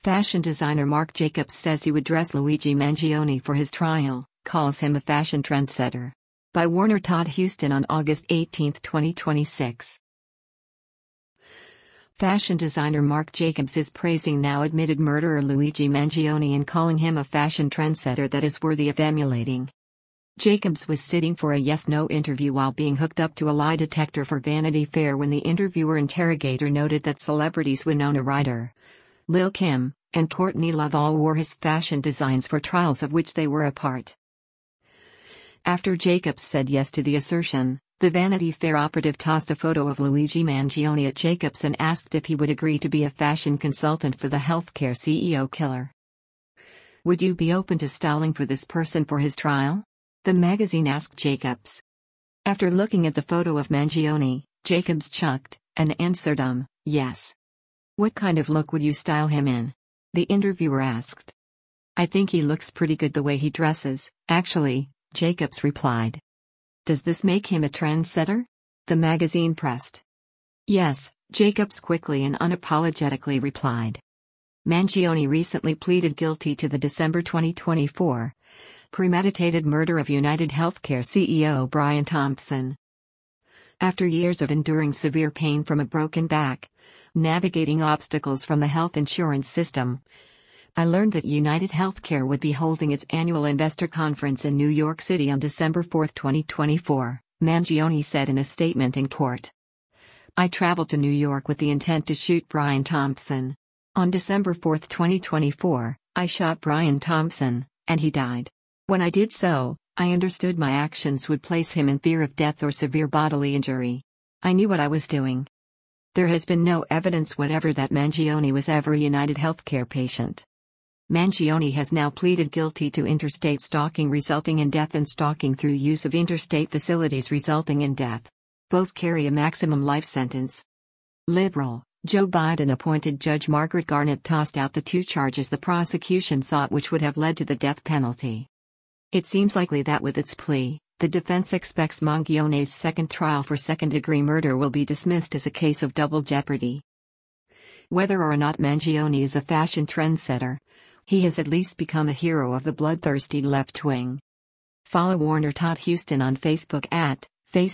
Fashion designer Marc Jacobs says he would dress Luigi Mangione for his trial, calls him a fashion trendsetter. By Warner Todd Houston on August 18, 2026. Fashion designer Marc Jacobs is praising now admitted murderer Luigi Mangione and calling him a fashion trendsetter that is worthy of emulating. Jacobs was sitting for a yes-no interview while being hooked up to a lie detector for Vanity Fair when the interviewer-interrogator noted that celebrities Winona Ryder, Lil' Kim, and Courtney Love all wore his fashion designs for trials of which they were a part. After Jacobs said yes to the assertion, the Vanity Fair operative tossed a photo of Luigi Mangione at Jacobs and asked if he would agree to be a fashion consultant for the healthcare CEO killer. "Would you be open to styling for this person for his trial?" the magazine asked Jacobs. After looking at the photo of Mangione, Jacobs chucked and answered yes. "What kind of look would you style him in?" the interviewer asked. "I think he looks pretty good the way he dresses, actually," Jacobs replied. "Does this make him a trendsetter?" the magazine pressed. "Yes," Jacobs quickly and unapologetically replied. Mangione recently pleaded guilty to the December 2024 premeditated murder of United Healthcare CEO Brian Thompson. After years of enduring severe pain from a broken back, navigating obstacles from the health insurance system, I learned that United Healthcare would be holding its annual investor conference in New York City on December 4, 2024, Mangione said in a statement in court. "I traveled to New York with the intent to shoot Brian Thompson. On December 4, 2024, I shot Brian Thompson, and he died. When I did so, I understood my actions would place him in fear of death or severe bodily injury. I knew what I was doing." There has been no evidence whatever that Mangione was ever a United Healthcare patient. Mangione has now pleaded guilty to interstate stalking resulting in death and stalking through use of interstate facilities resulting in death. Both carry a maximum life sentence. Liberal, Joe Biden-appointed Judge Margaret Garnett tossed out the two charges the prosecution sought which would have led to the death penalty. It seems likely that with its plea, the defense expects Mangione's second trial for second-degree murder will be dismissed as a case of double jeopardy. Whether or not Mangione is a fashion trendsetter, he has at least become a hero of the bloodthirsty left wing. Follow Warner Todd Houston on Facebook at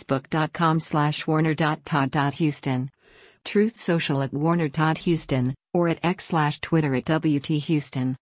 facebook.com/warner.todd.houston, Truth Social at Warner Todd Houston, or at X/Twitter at WT Houston.